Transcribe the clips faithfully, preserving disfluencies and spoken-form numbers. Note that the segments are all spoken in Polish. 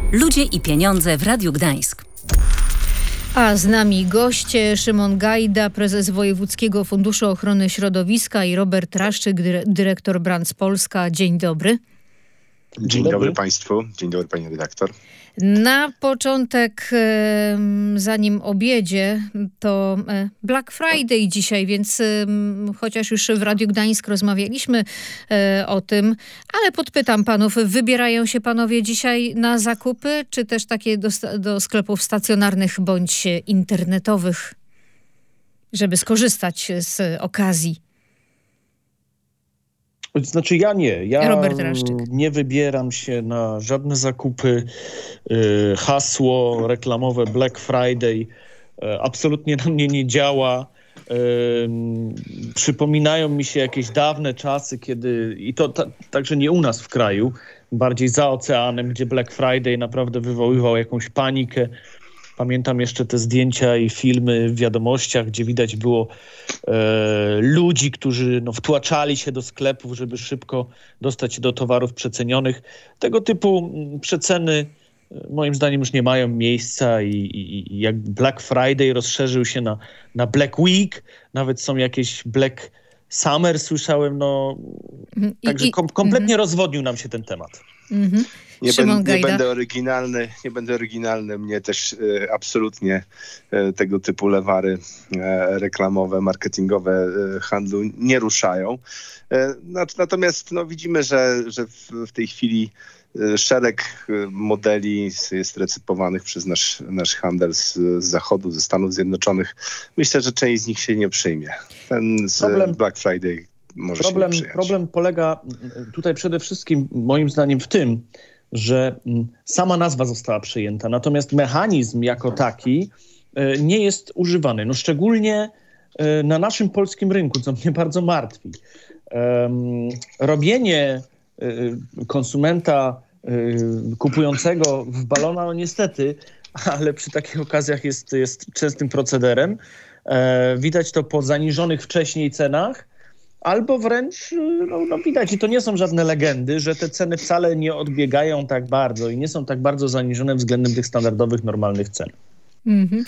Ludzie i pieniądze w Radiu Gdańsk. A z nami goście Szymon Gajda, prezes Wojewódzkiego Funduszu Ochrony Środowiska, i Robert Raszczyk, dyrektor Brands Polska. Dzień dobry. Dzień, Dzień dobry. dobry Państwu. Dzień dobry Pani redaktor. Na początek, zanim obiedzie, to Black Friday dzisiaj, więc chociaż już w Radiu Gdańsk rozmawialiśmy o tym, ale podpytam panów, wybierają się panowie dzisiaj na zakupy, czy też takie do, do sklepów stacjonarnych bądź internetowych, żeby skorzystać z okazji? Znaczy ja nie. Ja Robert Raszczyk. nie wybieram się na żadne zakupy. Hasło reklamowe Black Friday absolutnie na mnie nie działa. Przypominają mi się jakieś dawne czasy, kiedy, i to ta, także nie u nas w kraju, bardziej za oceanem, gdzie Black Friday naprawdę wywoływał jakąś panikę. Pamiętam jeszcze te zdjęcia i filmy w wiadomościach, gdzie widać było e, ludzi, którzy no, wtłaczali się do sklepów, żeby szybko dostać się do towarów przecenionych. Tego typu przeceny moim zdaniem już nie mają miejsca i, i, i jak Black Friday rozszerzył się na, na Black Week, nawet są jakieś Black Summer, słyszałem, no I, także kom, kompletnie i, rozwodnił nam się ten temat. Mm-hmm. Nie, ben, nie będę oryginalny, nie będę oryginalny. Mnie też e, absolutnie e, tego typu lewary e, reklamowe, marketingowe e, handlu nie ruszają. E, natomiast no, widzimy, że, że w, w tej chwili e, szereg modeli jest recypowanych przez nasz, nasz handel z, z Zachodu, ze Stanów Zjednoczonych. Myślę, że część z nich się nie przyjmie. Ten z problem, Black Friday może problem, się nie przyjąć. Problem polega tutaj przede wszystkim moim zdaniem w tym, że sama nazwa została przyjęta, natomiast mechanizm jako taki nie jest używany. No szczególnie na naszym polskim rynku, co mnie bardzo martwi. Robienie konsumenta kupującego w balona, no niestety, ale przy takich okazjach jest, jest częstym procederem. Widać to po zaniżonych wcześniej cenach, albo wręcz, no, no widać, i to nie są żadne legendy, że te ceny wcale nie odbiegają tak bardzo i nie są tak bardzo zaniżone względem tych standardowych, normalnych cen. Mm-hmm.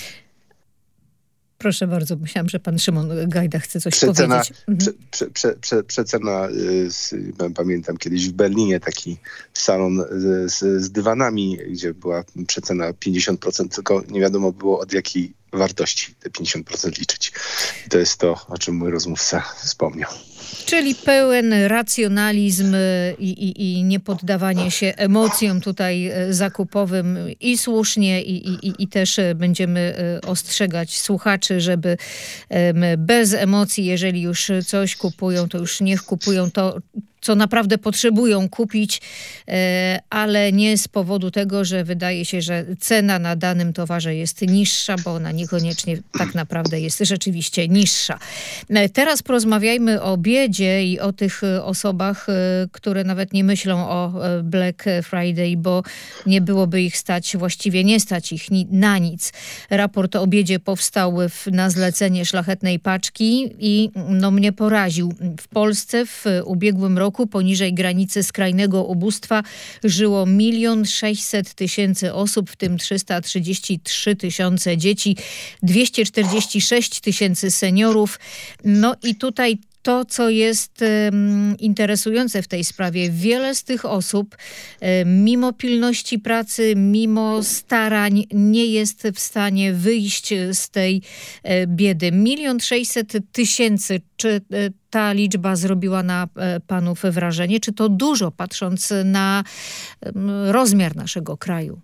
Proszę bardzo, myślałam, że pan Szymon Gajda chce coś przecena, powiedzieć. Mhm. Prze, prze, prze, prze, przecena, y, pamiętam kiedyś w Berlinie taki salon z, z dywanami, gdzie była przecena pięćdziesiąt procent, tylko nie wiadomo było od jakiej wartości te pięćdziesiąt procent liczyć. I to jest to, o czym mój rozmówca wspomniał. Czyli pełen racjonalizm i, i, i niepoddawanie się emocjom tutaj zakupowym i słusznie i, i, i też będziemy ostrzegać słuchaczy, żeby bez emocji, jeżeli już coś kupują, to już niech kupują to, co naprawdę potrzebują kupić, ale nie z powodu tego, że wydaje się, że cena na danym towarze jest niższa, bo ona niekoniecznie tak naprawdę jest rzeczywiście niższa. Teraz porozmawiajmy o biedzie i o tych osobach, które nawet nie myślą o Black Friday, bo nie byłoby ich stać, właściwie nie stać ich ni- na nic. Raport o biedzie powstał w, na zlecenie Szlachetnej Paczki i no, mnie poraził. W Polsce w ubiegłym roku poniżej granicy skrajnego ubóstwa żyło milion sześćset tysięcy osób, w tym trzysta trzydzieści trzy tysiące dzieci, dwieście czterdzieści sześć tysięcy seniorów. No i tutaj to, co jest um, interesujące w tej sprawie, wiele z tych osób, um, mimo pilności pracy, mimo starań, nie jest w stanie wyjść z tej um, biedy. Milion sześćset tysięcy, czy um, ta liczba zrobiła na um, panów wrażenie? Czy to dużo, patrząc na um, rozmiar naszego kraju?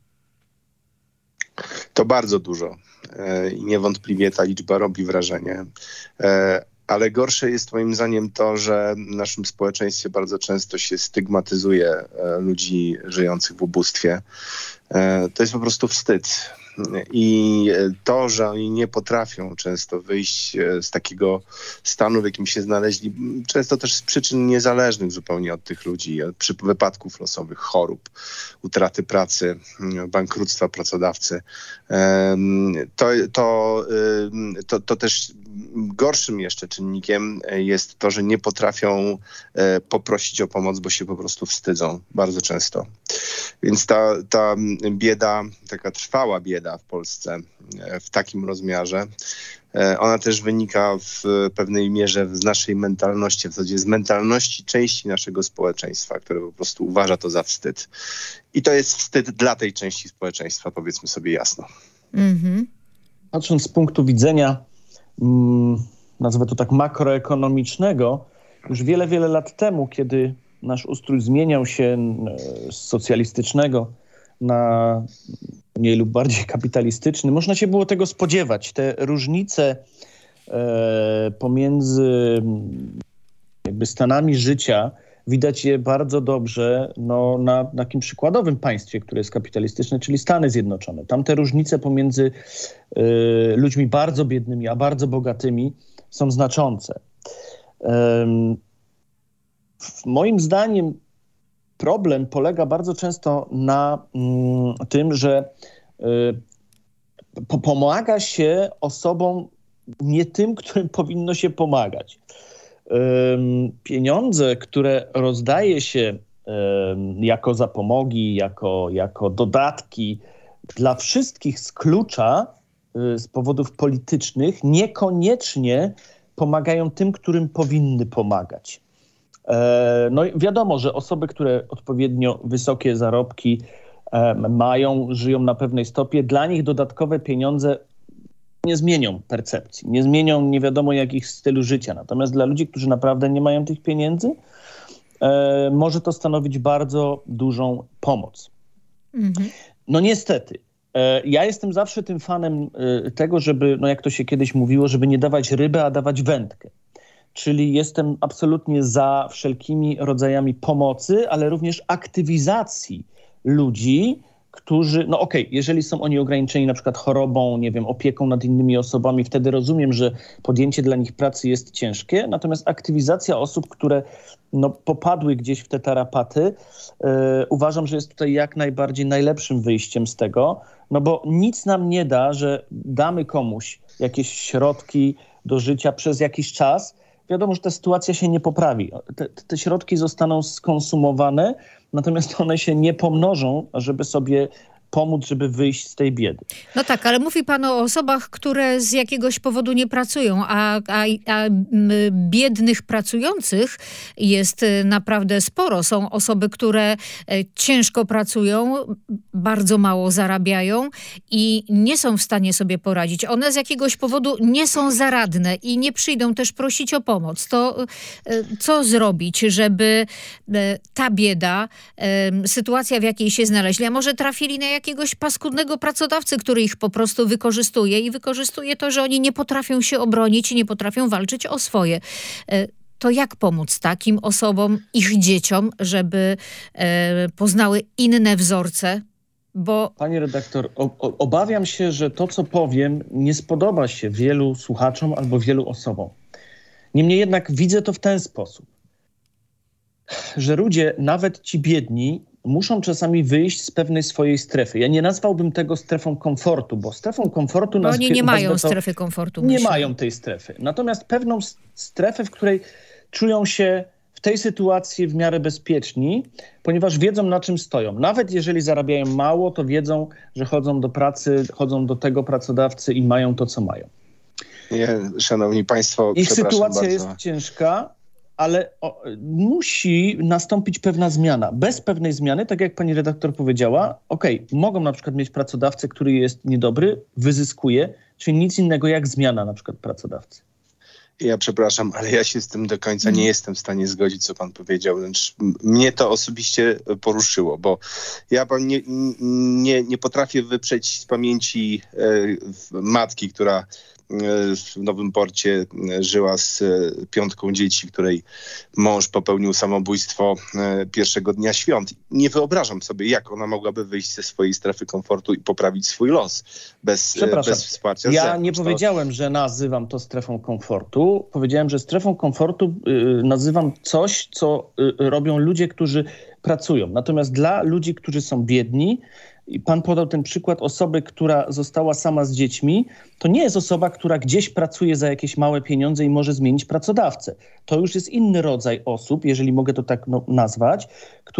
To bardzo dużo i e, niewątpliwie ta liczba robi wrażenie. E, Ale gorsze jest moim zdaniem to, że w naszym społeczeństwie bardzo często się stygmatyzuje e, ludzi żyjących w ubóstwie. E, to jest po prostu wstyd. I to, że oni nie potrafią często wyjść z takiego stanu, w jakim się znaleźli, często też z przyczyn niezależnych zupełnie od tych ludzi, przy wypadków losowych, chorób, utraty pracy, bankructwa pracodawcy, to, to, to, to też gorszym jeszcze czynnikiem jest to, że nie potrafią poprosić o pomoc, bo się po prostu wstydzą bardzo często. Więc ta, ta bieda, taka trwała bieda w Polsce w takim rozmiarze, ona też wynika w pewnej mierze z naszej mentalności, w zasadzie z mentalności części naszego społeczeństwa, które po prostu uważa to za wstyd. I to jest wstyd dla tej części społeczeństwa, powiedzmy sobie jasno. Mhm. Patrząc z punktu widzenia, mm, nazwę to tak makroekonomicznego, już wiele, wiele lat temu, kiedy nasz ustrój zmieniał się z socjalistycznego na mniej lub bardziej kapitalistyczny, można się było tego spodziewać. Te różnice e, pomiędzy jakby stanami życia widać je bardzo dobrze no, na, na takim przykładowym państwie, które jest kapitalistyczne, czyli Stany Zjednoczone. Tam te różnice pomiędzy e, ludźmi bardzo biednymi a bardzo bogatymi są znaczące. E, moim zdaniem problem polega bardzo często na mm, tym, że y, po, pomaga się osobom nie tym, którym powinno się pomagać. Y, pieniądze, które rozdaje się y, jako zapomogi, jako, jako dodatki dla wszystkich z klucza y, z powodów politycznych, niekoniecznie pomagają tym, którym powinny pomagać. No wiadomo, że osoby, które odpowiednio wysokie zarobki mają, żyją na pewnej stopie, dla nich dodatkowe pieniądze nie zmienią percepcji, nie zmienią nie wiadomo jakich stylu życia. Natomiast dla ludzi, którzy naprawdę nie mają tych pieniędzy, może to stanowić bardzo dużą pomoc. Mhm. No niestety. Ja jestem zawsze tym fanem tego, żeby, no jak to się kiedyś mówiło, żeby nie dawać ryby, a dawać wędkę. Czyli jestem absolutnie za wszelkimi rodzajami pomocy, ale również aktywizacji ludzi, którzy, no okej, okay, jeżeli są oni ograniczeni na przykład chorobą, nie wiem, opieką nad innymi osobami, wtedy rozumiem, że podjęcie dla nich pracy jest ciężkie, natomiast aktywizacja osób, które no, popadły gdzieś w te tarapaty, yy, uważam, że jest tutaj jak najbardziej najlepszym wyjściem z tego, no bo nic nam nie da, że damy komuś jakieś środki do życia przez jakiś czas. Wiadomo, że ta sytuacja się nie poprawi. Te, te środki zostaną skonsumowane, natomiast one się nie pomnożą, żeby sobie pomóc, żeby wyjść z tej biedy. No tak, ale mówi pan o osobach, które z jakiegoś powodu nie pracują, a, a, a biednych pracujących jest naprawdę sporo. Są osoby, które ciężko pracują, bardzo mało zarabiają i nie są w stanie sobie poradzić. One z jakiegoś powodu nie są zaradne i nie przyjdą też prosić o pomoc. To co zrobić, żeby ta bieda, sytuacja, w jakiej się znaleźli, a może trafili na jakiegoś paskudnego pracodawcy, który ich po prostu wykorzystuje i wykorzystuje to, że oni nie potrafią się obronić i nie potrafią walczyć o swoje. To jak pomóc takim osobom, ich dzieciom, żeby e, poznały inne wzorce? Bo... Pani redaktor, o, obawiam się, że to, co powiem, nie spodoba się wielu słuchaczom albo wielu osobom. Niemniej jednak widzę to w ten sposób, że ludzie, nawet ci biedni, muszą czasami wyjść z pewnej swojej strefy. Ja nie nazwałbym tego strefą komfortu, bo strefą komfortu... Bo oni nie mają to, strefy komfortu. Nie myślę. mają tej strefy. Natomiast pewną strefę, w której czują się w tej sytuacji w miarę bezpieczni, ponieważ wiedzą, na czym stoją. Nawet jeżeli zarabiają mało, to wiedzą, że chodzą do pracy, chodzą do tego pracodawcy i mają to, co mają. Nie, szanowni państwo, ich sytuacja bardzo. jest ciężka, ale o, musi nastąpić pewna zmiana. Bez pewnej zmiany, tak jak pani redaktor powiedziała, okej, okay, mogą na przykład mieć pracodawcę, który jest niedobry, wyzyskuje, czyli nic innego jak zmiana na przykład pracodawcy. Ja przepraszam, ale ja się z tym do końca nie jestem w stanie zgodzić, co pan powiedział. Wręcz mnie to osobiście poruszyło, bo ja pan nie, nie, nie potrafię wyprzeć z pamięci e, matki, która w Nowym Porcie żyła z piątką dzieci, której mąż popełnił samobójstwo pierwszego dnia świąt. Nie wyobrażam sobie, jak ona mogłaby wyjść ze swojej strefy komfortu i poprawić swój los bez, bez wsparcia. Ja zewnątrz. nie powiedziałem, że nazywam to strefą komfortu. Powiedziałem, że strefą komfortu y, nazywam coś, co y, robią ludzie, którzy pracują. Natomiast dla ludzi, którzy są biedni, i pan podał ten przykład osoby, która została sama z dziećmi, to nie jest osoba, która gdzieś pracuje za jakieś małe pieniądze i może zmienić pracodawcę. To już jest inny rodzaj osób, jeżeli mogę to tak no, nazwać, które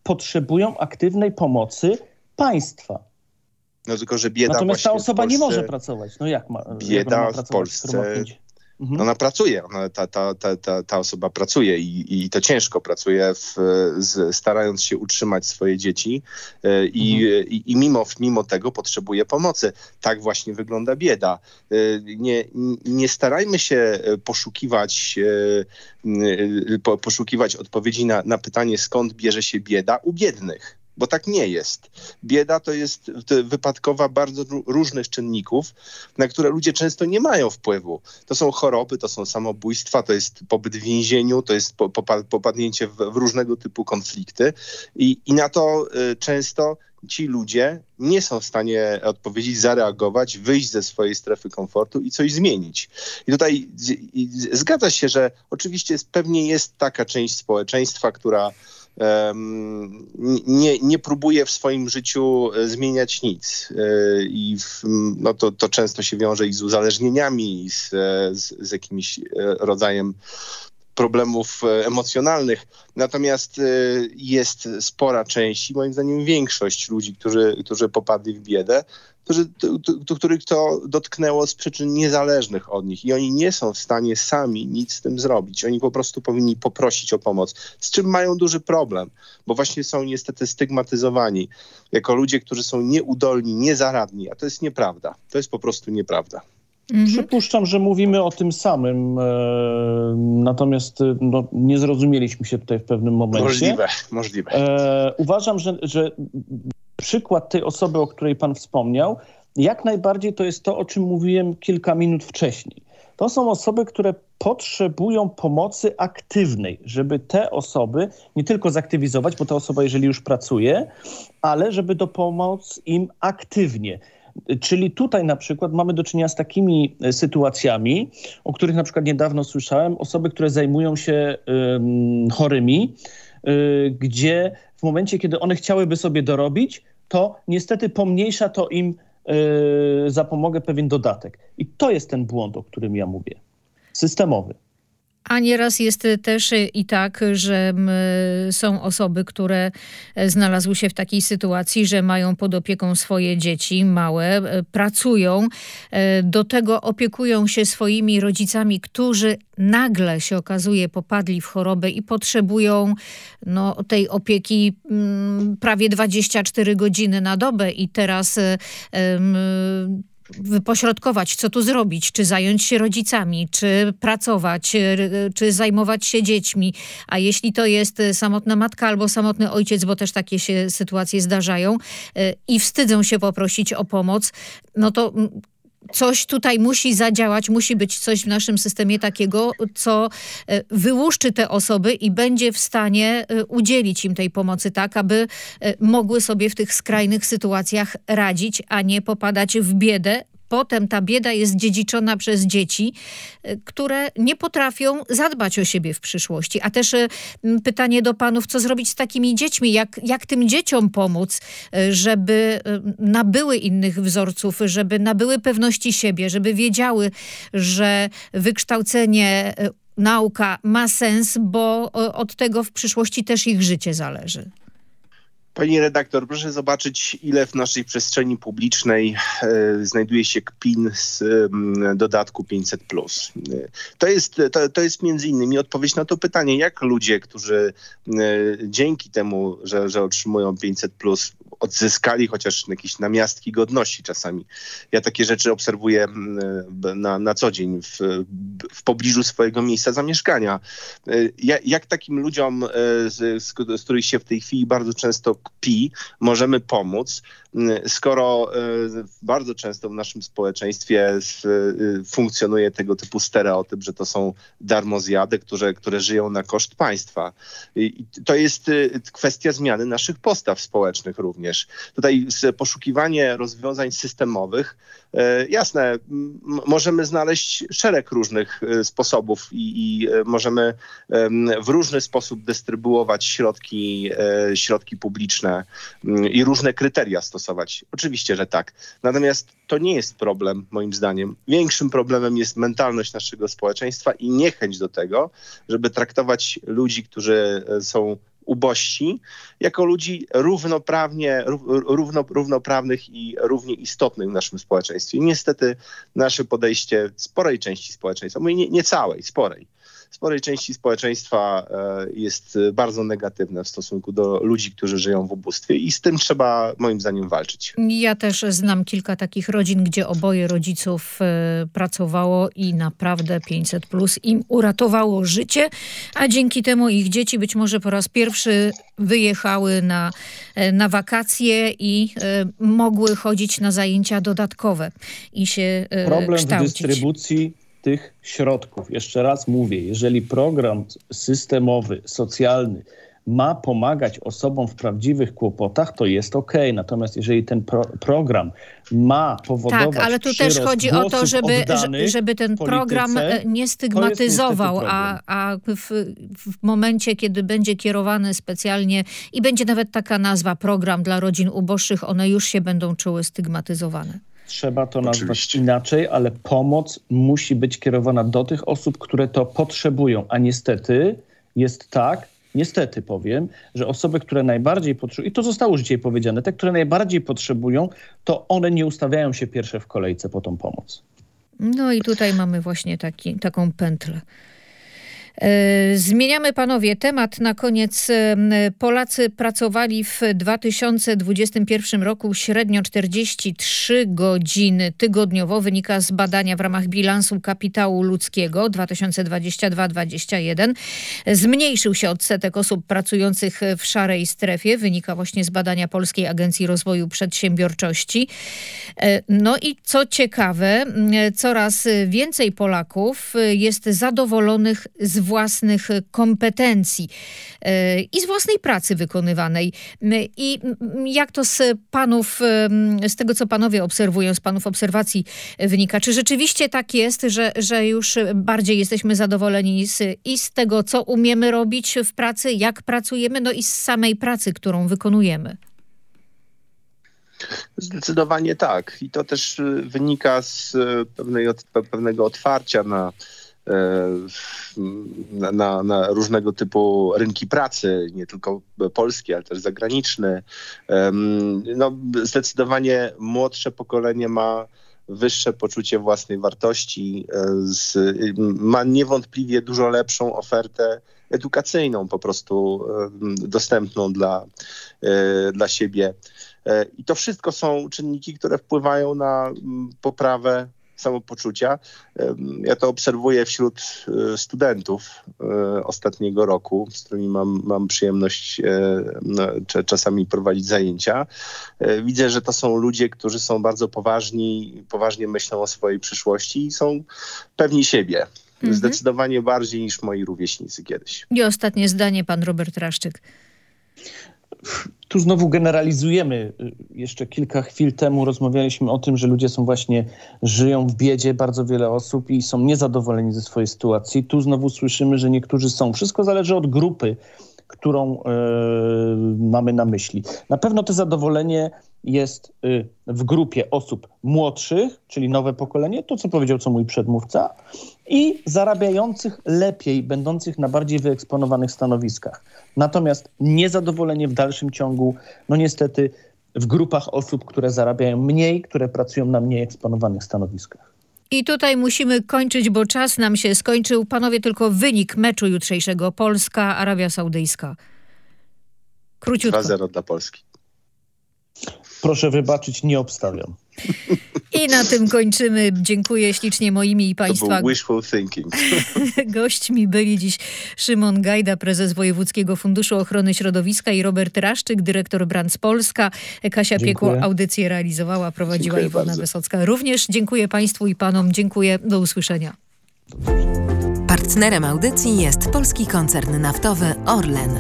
potrzebują aktywnej pomocy państwa. No tylko, że bieda Natomiast ta właśnie osoba w Polsce, nie może pracować. No jak ma? Bieda jak ma w pracować, Polsce... Mhm. Ona pracuje, ona, ta, ta, ta, ta, ta osoba pracuje i, i to ciężko pracuje, w, z, starając się utrzymać swoje dzieci y, i, Mhm. i, i mimo, mimo tego potrzebuje pomocy. Tak właśnie wygląda bieda. Y, nie, nie starajmy się poszukiwać, y, y, po, poszukiwać odpowiedzi na, na pytanie, skąd bierze się bieda u biednych. Bo tak nie jest. Bieda to jest wypadkowa bardzo różnych czynników, na które ludzie często nie mają wpływu. To są choroby, to są samobójstwa, to jest pobyt w więzieniu, to jest popadnięcie w, w różnego typu konflikty. I, i na to y, często ci ludzie nie są w stanie odpowiedzieć, zareagować, wyjść ze swojej strefy komfortu i coś zmienić. I tutaj z, i zgadza się, że oczywiście jest, pewnie jest taka część społeczeństwa, która Um, nie, nie próbuje w swoim życiu zmieniać nic. Yy, I w, no to, to często się wiąże i z uzależnieniami, i z, z, z jakimś rodzajem problemów emocjonalnych. Natomiast y, jest spora część i moim zdaniem większość ludzi, którzy, którzy popadli w biedę, którzy, to, to, których to dotknęło z przyczyn niezależnych od nich i oni nie są w stanie sami nic z tym zrobić. Oni po prostu powinni poprosić o pomoc, z czym mają duży problem, bo właśnie są niestety stygmatyzowani jako ludzie, którzy są nieudolni, niezaradni, a to jest nieprawda. To jest po prostu nieprawda. Mhm. Przypuszczam, że mówimy o tym samym, e, natomiast no, nie zrozumieliśmy się tutaj w pewnym momencie. Możliwe, możliwe. E, uważam, że, że przykład tej osoby, o której pan wspomniał, jak najbardziej to jest to, o czym mówiłem kilka minut wcześniej. To są osoby, które potrzebują pomocy aktywnej, żeby te osoby nie tylko zaktywizować, bo ta osoba, jeżeli już pracuje, ale żeby dopomóc im aktywnie. Czyli tutaj na przykład mamy do czynienia z takimi sytuacjami, o których na przykład niedawno słyszałem, osoby, które zajmują się um, chorymi, y, gdzie w momencie, kiedy one chciałyby sobie dorobić, to niestety pomniejsza to im y, zapomogę pewien dodatek. I to jest ten błąd, o którym ja mówię. Systemowy. A nieraz jest też i tak, że są osoby, które znalazły się w takiej sytuacji, że mają pod opieką swoje dzieci małe, pracują, do tego opiekują się swoimi rodzicami, którzy nagle się okazuje popadli w chorobę i potrzebują no, tej opieki m, prawie dwadzieścia cztery godziny na dobę i teraz m, wypośrodkować, co tu zrobić, czy zająć się rodzicami, czy pracować, czy zajmować się dziećmi. A jeśli to jest samotna matka albo samotny ojciec, bo też takie się sytuacje zdarzają i wstydzą się poprosić o pomoc, no to coś tutaj musi zadziałać, musi być coś w naszym systemie takiego, co wyłuszczy te osoby i będzie w stanie udzielić im tej pomocy tak, aby mogły sobie w tych skrajnych sytuacjach radzić, a nie popadać w biedę. Potem ta bieda jest dziedziczona przez dzieci, które nie potrafią zadbać o siebie w przyszłości. A też pytanie do panów, co zrobić z takimi dziećmi? Jak, jak tym dzieciom pomóc, żeby nabyły innych wzorców, żeby nabyły pewności siebie, żeby wiedziały, że wykształcenie, nauka ma sens, bo od tego w przyszłości też ich życie zależy. Pani redaktor, proszę zobaczyć, ile w naszej przestrzeni publicznej e, znajduje się kpin z e, dodatku pięćset plus. To jest, to, to jest między innymi odpowiedź na to pytanie, jak ludzie, którzy e, dzięki temu, że, że otrzymują pięćset plus, odzyskali chociaż jakieś namiastki godności czasami. Ja takie rzeczy obserwuję na, na co dzień w, w pobliżu swojego miejsca zamieszkania. Jak, jak takim ludziom, z, z których się w tej chwili bardzo często kpi, możemy pomóc, skoro bardzo często w naszym społeczeństwie funkcjonuje tego typu stereotyp, że to są darmozjady, które, które żyją na koszt państwa. I to jest kwestia zmiany naszych postaw społecznych również. Tutaj poszukiwanie rozwiązań systemowych, jasne, m- możemy znaleźć szereg różnych sposobów i, i możemy w różny sposób dystrybuować środki, środki publiczne i różne kryteria stosować. Oczywiście, że tak. Natomiast to nie jest problem, moim zdaniem. Większym problemem jest mentalność naszego społeczeństwa i niechęć do tego, żeby traktować ludzi, którzy są ubożsi jako ludzi równoprawnie, równo, równoprawnych i równie istotnych w naszym społeczeństwie. I niestety nasze podejście sporej części społeczeństwa, mówię nie, nie całej, sporej, sporej części społeczeństwa jest bardzo negatywne w stosunku do ludzi, którzy żyją w ubóstwie i z tym trzeba moim zdaniem walczyć. Ja też znam kilka takich rodzin, gdzie oboje rodziców y, pracowało i naprawdę pięćset plus im uratowało życie, a dzięki temu ich dzieci być może po raz pierwszy wyjechały na, na wakacje i y, mogły chodzić na zajęcia dodatkowe i się y, Problem kształcić. w dystrybucji tych środków. Jeszcze raz mówię, jeżeli program systemowy, socjalny ma pomagać osobom w prawdziwych kłopotach, to jest okej. Natomiast jeżeli ten pro- program ma powodować Tak, ale tu też chodzi o to, żeby, żeby ten polityce, program nie stygmatyzował, a, a w, w momencie, kiedy będzie kierowany specjalnie i będzie nawet taka nazwa, program dla rodzin uboższych, one już się będą czuły stygmatyzowane. Trzeba to nazwać Oczywiście. inaczej, ale pomoc musi być kierowana do tych osób, które to potrzebują. A niestety jest tak, niestety powiem, że osoby, które najbardziej potrzebują, i to zostało już dzisiaj powiedziane, te, które najbardziej potrzebują, to one nie ustawiają się pierwsze w kolejce po tą pomoc. No i tutaj mamy właśnie taki, taką pętlę. Zmieniamy, panowie, temat. Na koniec Polacy pracowali w dwa tysiące dwudziestym pierwszym roku średnio czterdzieści trzy godziny tygodniowo. Wynika z badania w ramach bilansu kapitału ludzkiego dwa tysiące dwudziesty drugi dwudziesty pierwszy. Zmniejszył się odsetek osób pracujących w szarej strefie. Wynika właśnie z badania Polskiej Agencji Rozwoju Przedsiębiorczości. No i co ciekawe, coraz więcej Polaków jest zadowolonych z własnych kompetencji i z własnej pracy wykonywanej. I jak to z panów, z tego co panowie obserwują, z panów obserwacji wynika? Czy rzeczywiście tak jest, że, że już bardziej jesteśmy zadowoleni z, i z tego, co umiemy robić w pracy, jak pracujemy, no i z samej pracy, którą wykonujemy? Zdecydowanie tak. I to też wynika z pewnej, pewnego otwarcia na Na, na, na różnego typu rynki pracy, nie tylko polskie, ale też zagraniczne. No, zdecydowanie młodsze pokolenie ma wyższe poczucie własnej wartości, z, ma niewątpliwie dużo lepszą ofertę edukacyjną, po prostu dostępną dla, dla siebie. I to wszystko są czynniki, które wpływają na poprawę samopoczucia. Ja to obserwuję wśród studentów ostatniego roku, z którymi mam, mam przyjemność czasami prowadzić zajęcia. Widzę, że to są ludzie, którzy są bardzo poważni, poważnie myślą o swojej przyszłości i są pewni siebie. Mhm. Zdecydowanie bardziej niż moi rówieśnicy kiedyś. I ostatnie zdanie, pan Robert Raszczyk. Tu znowu generalizujemy. Jeszcze kilka chwil temu rozmawialiśmy o tym, że ludzie są właśnie, żyją w biedzie, bardzo wiele osób i są niezadowoleni ze swojej sytuacji. Tu znowu słyszymy, że niektórzy są. Wszystko zależy od grupy, którą e, mamy na myśli. Na pewno to zadowolenie jest y, w grupie osób młodszych, czyli nowe pokolenie, to co powiedział co mój przedmówca, i zarabiających lepiej, będących na bardziej wyeksponowanych stanowiskach. Natomiast niezadowolenie w dalszym ciągu, no niestety w grupach osób, które zarabiają mniej, które pracują na mniej eksponowanych stanowiskach. I tutaj musimy kończyć, bo czas nam się skończył. Panowie, tylko wynik meczu jutrzejszego. Polska, Arabia Saudyjska. Króciutko. dwa zero dla Polski. Proszę wybaczyć, nie obstawiam. I na tym kończymy. Dziękuję ślicznie moimi i państwa. To był wishful thinking. Gośćmi byli dziś Szymon Gajda, prezes Wojewódzkiego Funduszu Ochrony Środowiska, i Robert Raszczyk, dyrektor Brands Polska. Kasia Piekło audycję realizowała, prowadziła dziękuję Iwona bardzo. Wysocka. Również dziękuję państwu i panom. Dziękuję. Do usłyszenia. Partnerem audycji jest polski koncern naftowy Orlen.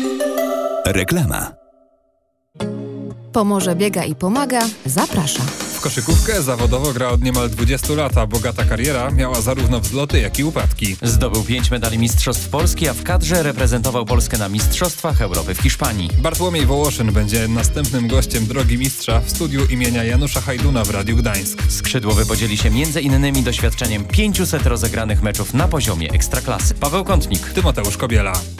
Reklama. Pomorze Biega i Pomaga zaprasza. W koszykówkę zawodowo gra od niemal dwudziestu lat, a bogata kariera miała zarówno wzloty, jak i upadki. Zdobył pięć medali Mistrzostw Polski, a w kadrze reprezentował Polskę na Mistrzostwach Europy w Hiszpanii. Bartłomiej Wołoszyn będzie następnym gościem Drogi Mistrza w studiu imienia Janusza Hajduna w Radiu Gdańsk. Skrzydłowy podzieli się między innymi doświadczeniem pięciuset rozegranych meczów na poziomie Ekstraklasy. Paweł Kątnik, Tymoteusz Kobiela.